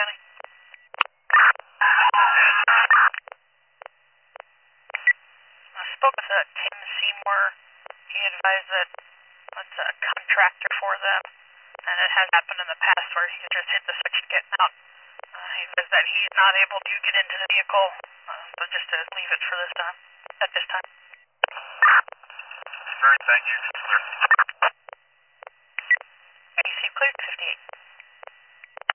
County. I spoke with Tim Seymour. He advised that it's a contractor for them, and it has happened in the past where he just hit the switch and getting out. He says that he's not able to get into the vehicle, so just to leave it for this time, at this time. All right, thank you. Clear.